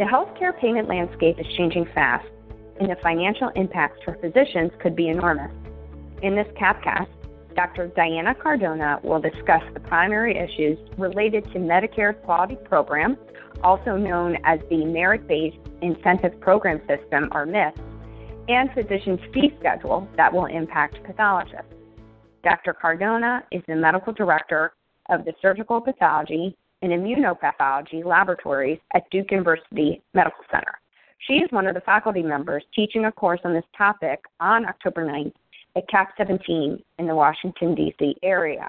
The healthcare payment landscape is changing fast, and the financial impacts for physicians could be enormous. In this CAPcast, Dr. Diana Cardona will discuss the primary issues related to Medicare's quality program, also known as the Merit-Based Incentive Program System, or MIPS, and physicians' fee schedule that will impact pathologists. Dr. Cardona is the medical director of the Surgical Pathology and Immunopathology Laboratories at Duke University Medical Center. She is one of the faculty members teaching a course on this topic on October 9th at CAP 17 in the Washington, D.C. area.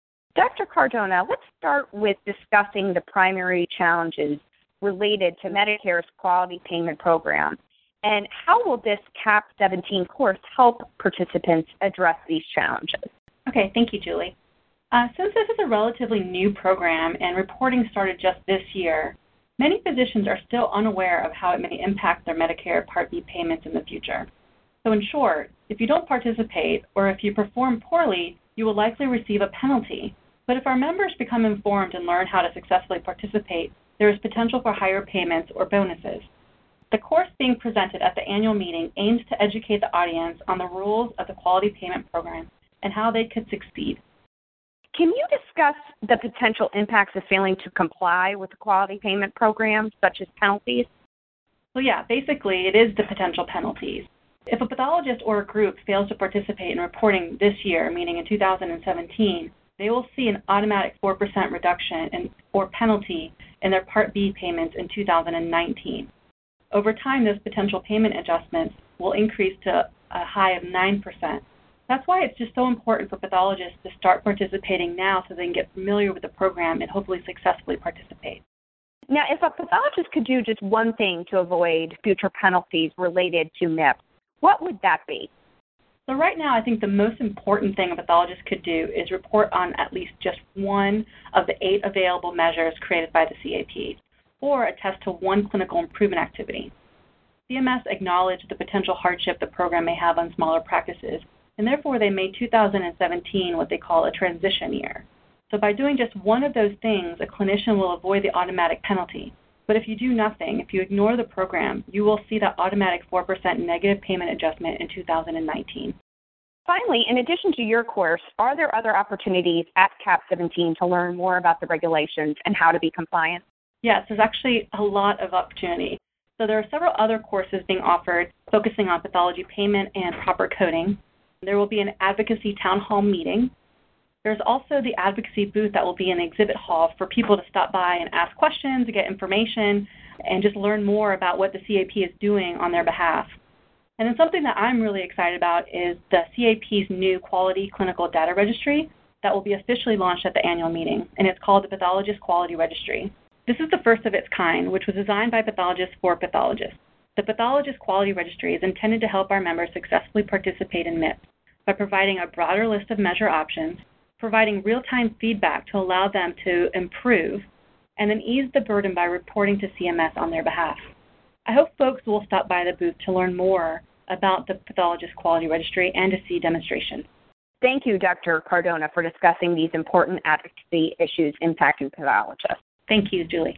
Dr. Cardona, let's start with discussing the primary challenges related to Medicare's quality payment program, and how will this CAP 17 course help participants address these challenges? Okay, thank you, Julie. Since this is a relatively new program and reporting started just this year, many physicians are still unaware of how it may impact their Medicare Part B payments in the future. So in short, if you don't participate or if you perform poorly, you will likely receive a penalty. But if our members become informed and learn how to successfully participate, there is potential for higher payments or bonuses. The course being presented at the annual meeting aims to educate the audience on the rules of the quality payment program and how they could succeed. Can you discuss the potential impacts of failing to comply with the quality payment program, such as penalties? So yeah, basically it is the potential penalties. If a pathologist or a group fails to participate in reporting this year, meaning in 2017, they will see an automatic 4% reduction or penalty in their Part B payments in 2019. Over time, those potential payment adjustments will increase to a high of 9%. That's why it's just so important for pathologists to start participating now so they can get familiar with the program and hopefully successfully participate. Now, if a pathologist could do just one thing to avoid future penalties related to MIPS, what would that be? So right now, I think the most important thing a pathologist could do is report on at least just one of the 8 available measures created by the CAP, or attest to one clinical improvement activity. CMS acknowledged the potential hardship the program may have on smaller practices, and therefore they made 2017 what they call a transition year. So by doing just one of those things, a clinician will avoid the automatic penalty. But if you do nothing, if you ignore the program, you will see that automatic 4% negative payment adjustment in 2019. Finally, in addition to your course, are there other opportunities at CAP 17 to learn more about the regulations and how to be compliant? Yes, there's actually a lot of opportunity. So there are several other courses being offered focusing on pathology payment and proper coding. There will be an advocacy town hall meeting. There's also the advocacy booth that will be in the exhibit hall for people to stop by and ask questions, get information, and just learn more about what the CAP is doing on their behalf. And then something that I'm really excited about is the CAP's new Quality Clinical Data Registry that will be officially launched at the annual meeting, and it's called the Pathologist Quality Registry. This is the first of its kind, which was designed by pathologists for pathologists. The Pathologist Quality Registry is intended to help our members successfully participate in MIPS by providing a broader list of measure options, providing real-time feedback to allow them to improve, and then ease the burden by reporting to CMS on their behalf. I hope folks will stop by the booth to learn more about the Pathologist Quality Registry and to see demonstrations. Thank you, Dr. Cardona, for discussing these important advocacy issues impacting pathologists. Thank you, Julie.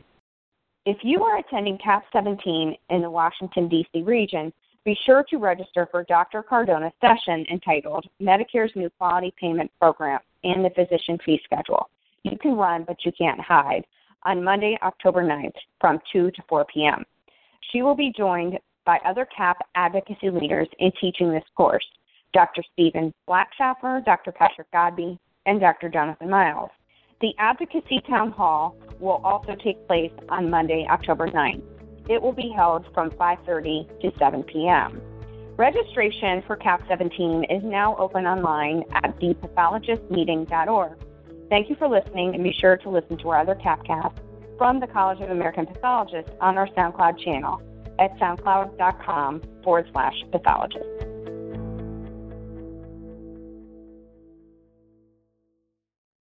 If you are attending CAP 17 in the Washington, D.C. region, be sure to register for Dr. Cardona's session entitled Medicare's New Quality Payment Program and the Physician Fee Schedule. You can run, but you can't hide, on Monday, October 9th from 2 to 4 p.m. She will be joined by other CAP advocacy leaders in teaching this course, Dr. Stephen Blackshaffer, Dr. Patrick Godby, and Dr. Jonathan Miles. The Advocacy Town Hall will also take place on Monday, October 9th. It will be held from 5:30 to 7 p.m. Registration for CAP 17 is now open online at thepathologistmeeting.org. Thank you for listening, and be sure to listen to our other CAPcasts from the College of American Pathologists on our SoundCloud channel at soundcloud.com/pathologist.